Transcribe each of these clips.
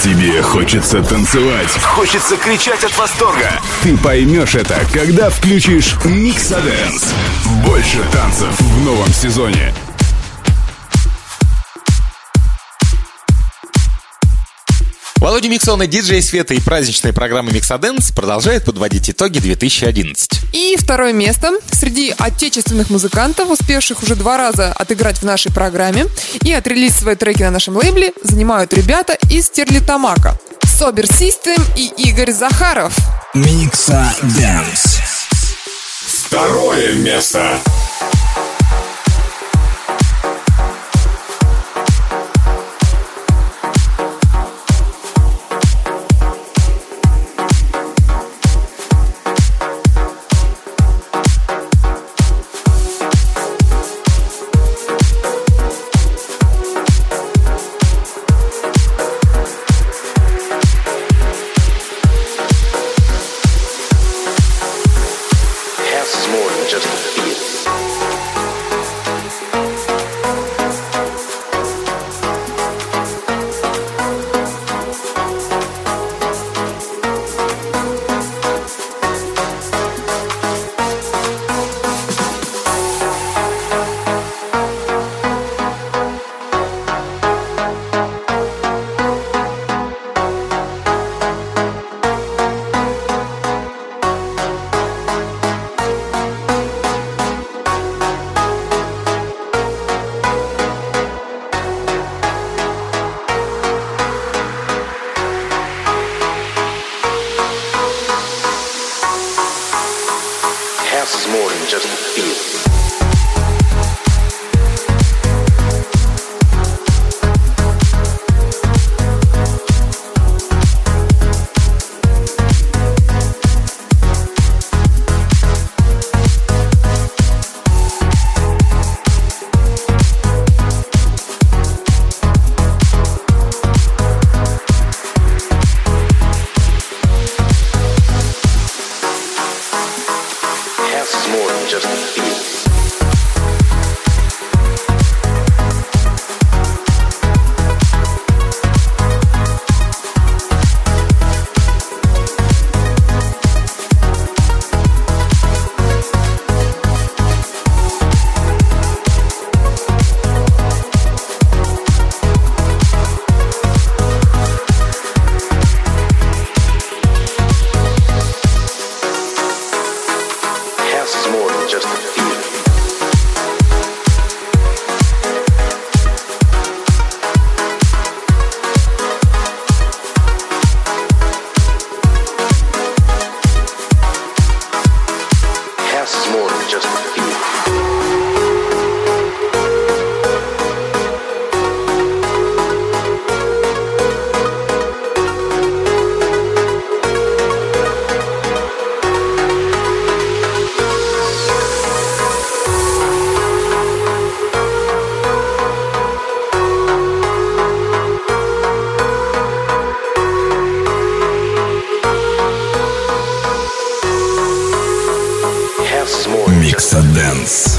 Тебе хочется танцевать, хочется кричать от восторга. Ты поймешь это, когда включишь Миксадэнс. Больше танцев в новом сезоне. Володя Миксон и диджей Света и праздничная программа Миксадэнс продолжает подводить итоги 2011. И второе место среди отечественных музыкантов, успевших уже 2 раза отыграть в нашей программе и отрелизить свои треки на нашем лейбле, занимают ребята из Стерлитамака. Собер Систем и Игорь Захаров. Миксадэнс. Второе место. Миксадэнс.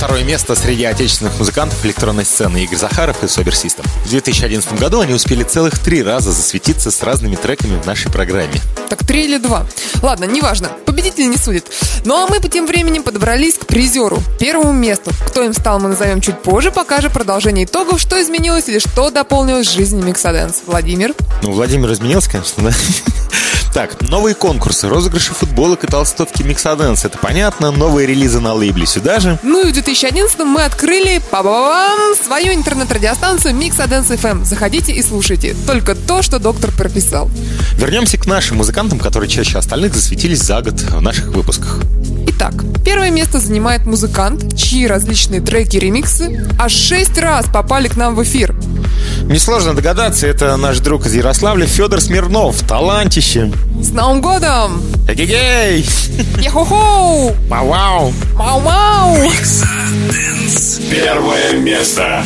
второе место среди отечественных музыкантов электронной сцены Игорь Захаров и Sober System. В 2011 году они успели целых 3 раза засветиться с разными треками в нашей программе. Так 3 или 2. Ладно, неважно, победитель не судит. Ну а мы по тем временем подобрались к призеру, первому месту. Кто им стал, мы назовем чуть позже, пока же продолжение итогов, что изменилось или что дополнилось в жизни Mixodance. Владимир? Ну, Владимир изменился, конечно, да? Так, новые конкурсы, розыгрыши футболок и толстовки Mixodance, это понятно, новые релизы на лейбле сюда же. Ну и в 2011 мы открыли свою интернет-радиостанцию Mixodance FM. Заходите и слушайте только то, что доктор прописал. Вернемся к нашим музыкантам, которые чаще остальных засветились за год в наших выпусках. Итак, первое место занимает музыкант, чьи различные треки и ремиксы аж 6 раз попали к нам в эфир. Несложно догадаться, это наш друг из Ярославля Федор Смирнов, талантище. С Новым годом! Эгегей! Яху-ху! Мау-вау! Мау-мау! Mixodance. Первое место.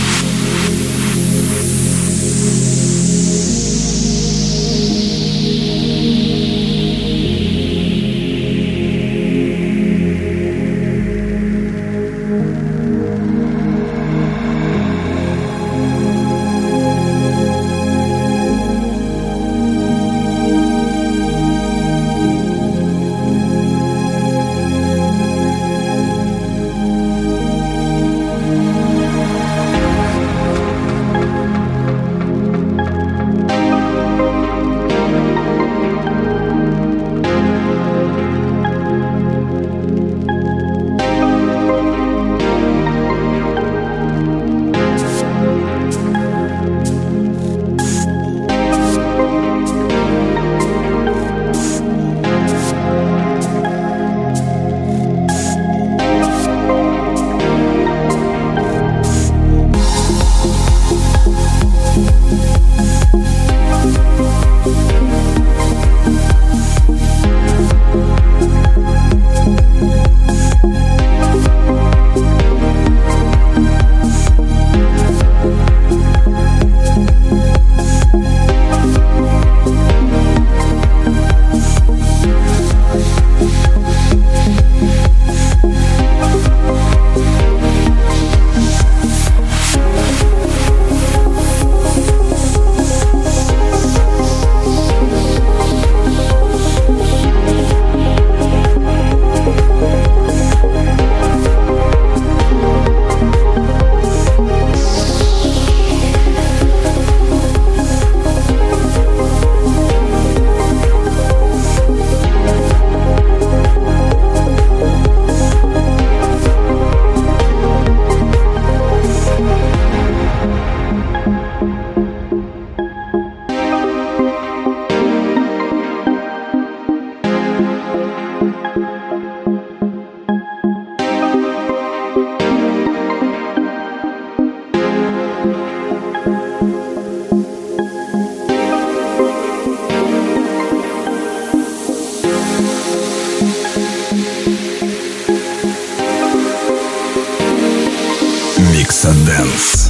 Mixodance.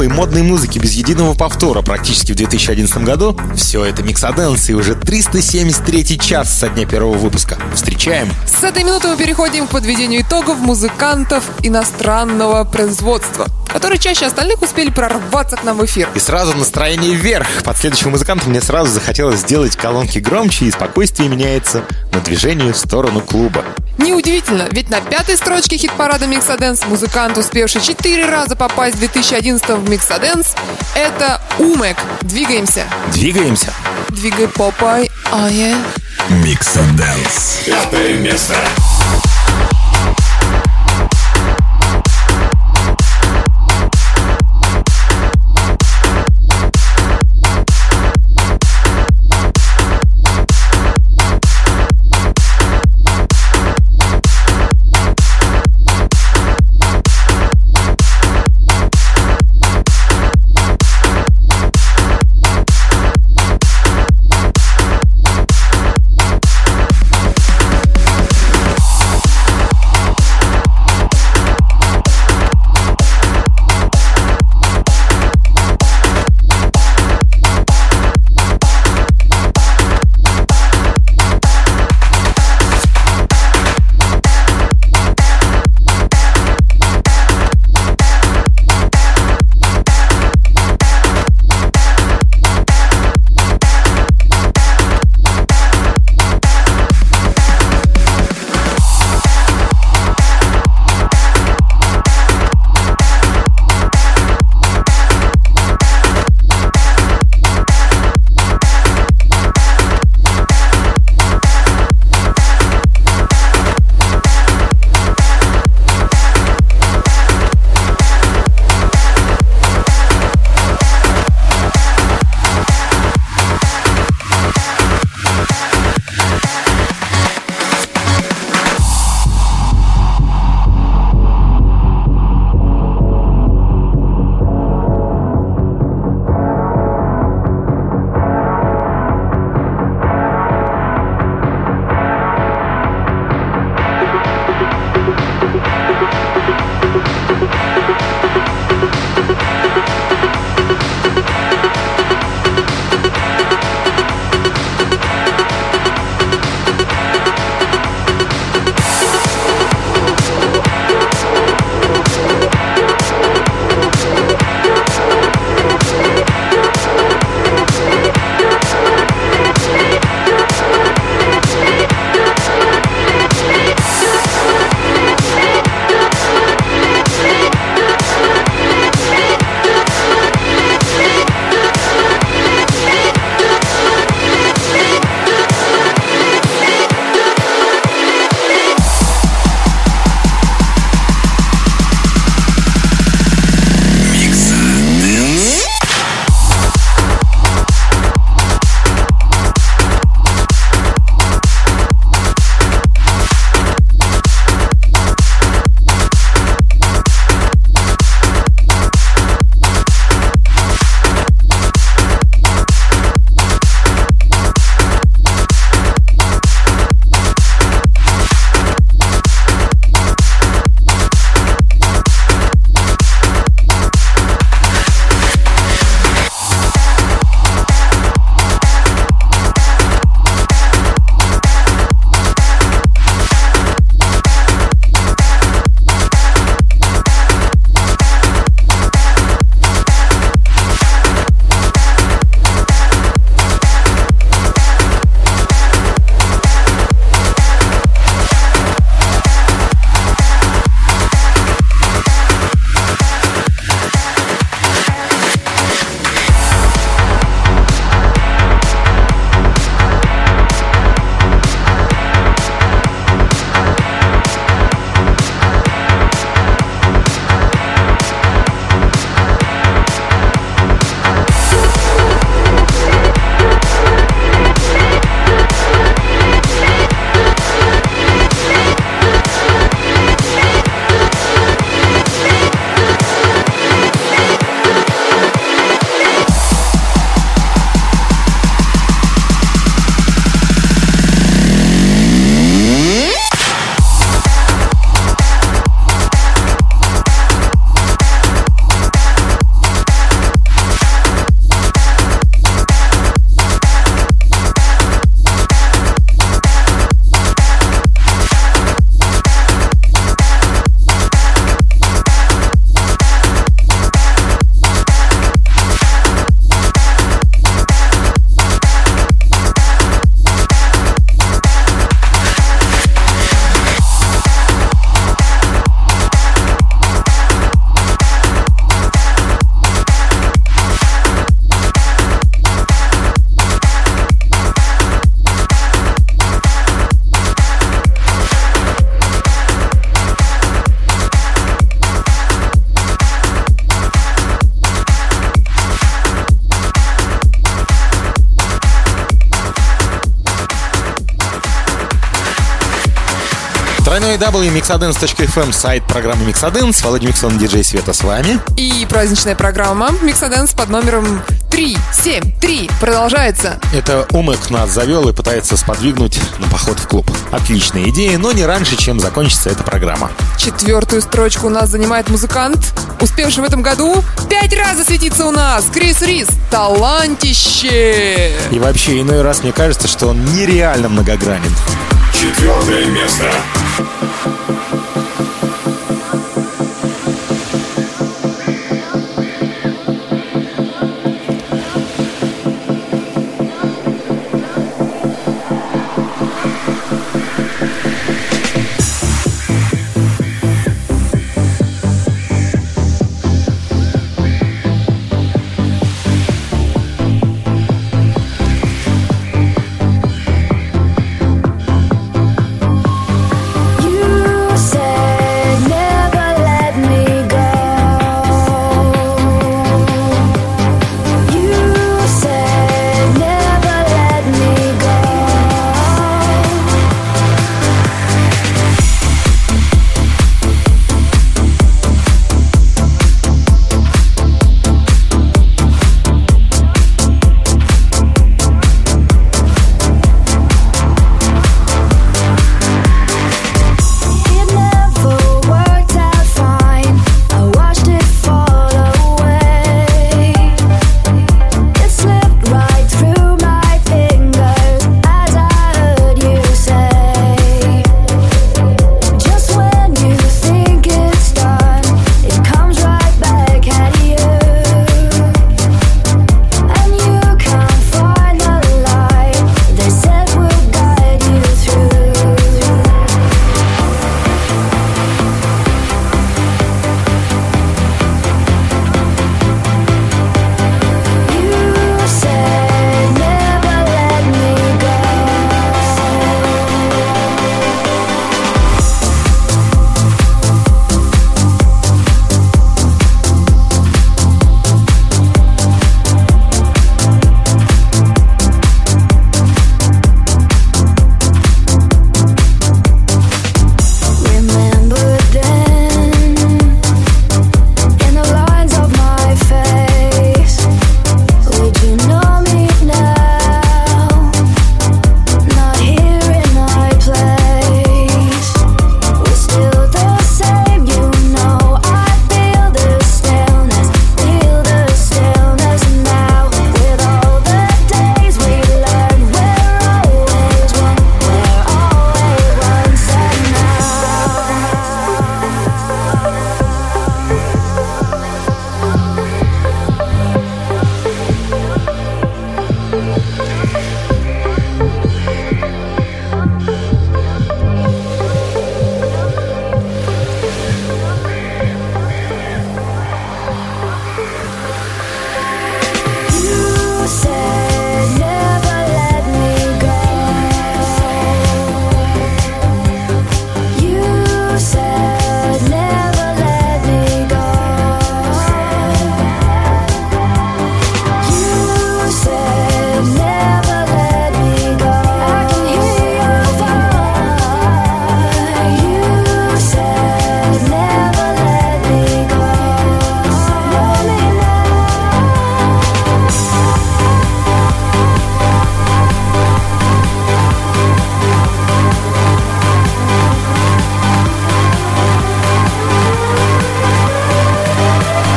новой модной музыки без единого повтора практически в 2011 году. Все это Миксаденс, и уже 373-й час со дня первого выпуска. Встречаем! С этой минуты мы переходим к подведению итогов музыкантов иностранного производства, которые чаще остальных успели прорваться к нам в эфир. И сразу настроение вверх. Под следующим музыкантом мне сразу захотелось сделать колонки громче, и спокойствие меняется на движение в сторону клуба. Неудивительно, ведь на 5-й строчке хит-парада Миксаденс музыкант, успевший 4 раза попасть в 2011 в Миксаденс, это Умек. Двигаемся. Двигаемся. Двигай попой, Миксаденс. 5-е место. www.mixadance.fm, сайт программы Mixadance. Володя Миксон, диджей Света с вами. И праздничная программа Mixadance под номером 373 продолжается. Это Умек нас завел и пытается сподвигнуть на поход в клуб. Отличная идея, но не раньше, чем закончится эта программа. 4-ю строчку у нас занимает музыкант, успевший в этом году 5 раз засветиться у нас. Крис Рис. Талантище! И вообще, иной раз мне кажется, что он нереально многогранен. 4-е место.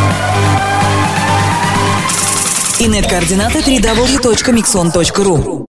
Интернет-координаты www.mixon.ru.